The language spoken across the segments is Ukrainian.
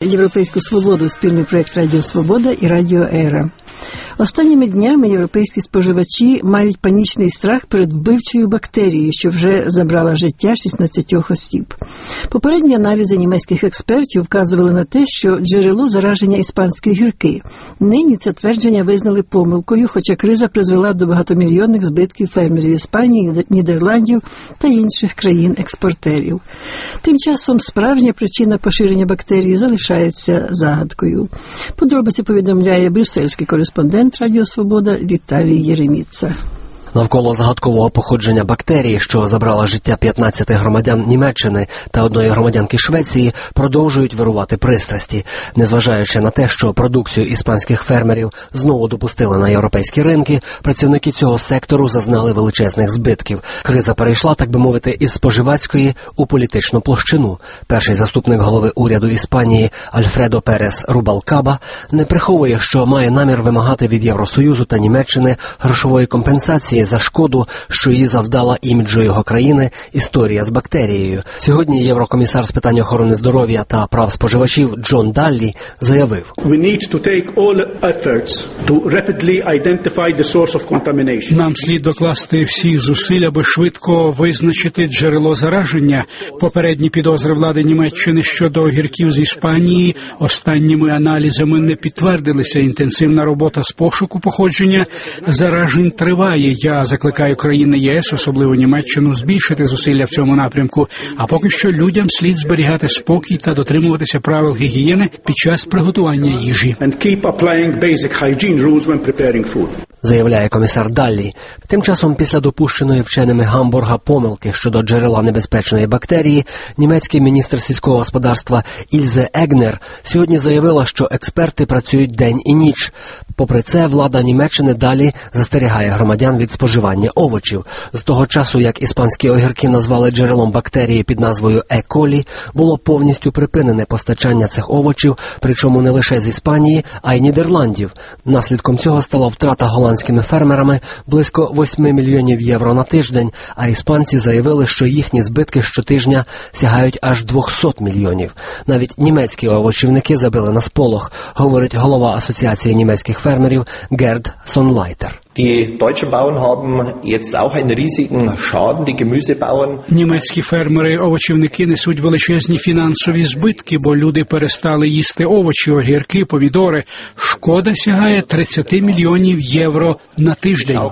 європейську свободу, спільний проєкт Радіо Свобода і Радіо Ера. Останніми днями європейські споживачі мають панічний страх перед вбивчою бактерією, що вже забрала життя 16 осіб. Попередні аналізи німецьких експертів вказували на те, що джерело зараження іспанські огірки. Нині це твердження визнали помилкою, хоча криза призвела до багатомільйонних збитків фермерів Іспанії, Нідерландів та інших країн-експортерів. Тим часом справжня причина поширення бактерії залишається загадкою. Подробиці повідомляє брюссельський кореспондент Радіо Свобода Віталій Єреміца. Навколо загадкового походження бактерії, що забрала життя 15 громадян Німеччини та одної громадянки Швеції, продовжують вирувати пристрасті. Незважаючи на те, що продукцію іспанських фермерів знову допустили на європейські ринки, працівники цього сектору зазнали величезних збитків. Криза перейшла, так би мовити, із споживацької у політичну площину. Перший заступник голови уряду Іспанії Альфредо Перес Рубалкаба не приховує, що має намір вимагати від Євросоюзу та Німеччини грошової компенсації за шкоду, що їй завдала іміджу його країни історія з бактерією. Сьогодні єврокомісар з питань охорони здоров'я та прав споживачів Джон Даллі заявив: Нам слід докласти всі зусиль, аби швидко визначити джерело зараження. Попередні підозри влади Німеччини щодо огірків з Іспанії останніми аналізами не підтвердилися. Інтенсивна робота з пошуку походження заражень триває. Я закликаю країни ЄС, особливо Німеччину, збільшити зусилля в цьому напрямку, а поки що людям слід зберігати спокій та дотримуватися правил гігієни під час приготування їжі. Заявляє комісар Даллі. Тим часом, після допущеної вченими Гамбурга помилки щодо джерела небезпечної бактерії, німецький міністр сільського господарства Ільзе Егнер сьогодні заявила, що експерти працюють день і ніч. Попри це, влада Німеччини далі застерігає громадян від споживання овочів. З того часу, як іспанські огірки назвали джерелом бактерії під назвою Е. колі, було повністю припинене постачання цих овочів, причому не лише з Іспанії, а й Нідерландів. Наслідком цього стала втрата голландськими фермерами близько 8 мільйонів євро на тиждень, а іспанці заявили, що їхні збитки щотижня сягають аж 200 мільйонів. Навіть німецькі овочівники забили на сполох, говорить голова Асоціації німецьких фермерів Герд Сонлайтер. Німецькі фермери-овочівники несуть величезні фінансові збитки, бо люди перестали їсти овочі, огірки, помідори. Шкода сягає 30 мільйонів євро на тиждень.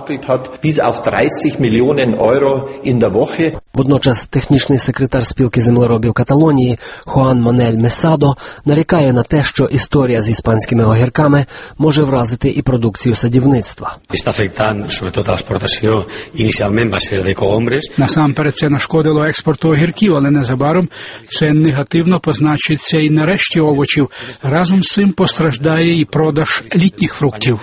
Водночас технічний секретар спілки землеробів Каталонії Хуан Манель Месадо нарікає на те, що історія з іспанськими огірками може вразити і продукцію садівництва. Насамперед це нашкодило експорту огірків, але незабаром це негативно позначиться і на решті овочів. Разом з цим постраждає і продаж літніх фруктів.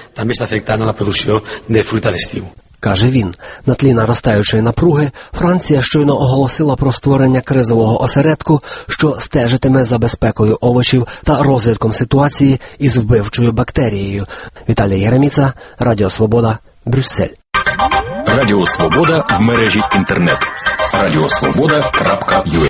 Каже він. На тлі наростаючої напруги Франція щойно оголосила про створення кризового осередку, що стежитиме за безпекою овочів та розвитком ситуації із вбивчою бактерією. Віталій Єреміца, Радіо Свобода, Брюссель. Радіо Свобода в мережі інтернет. Радіосвобода.ua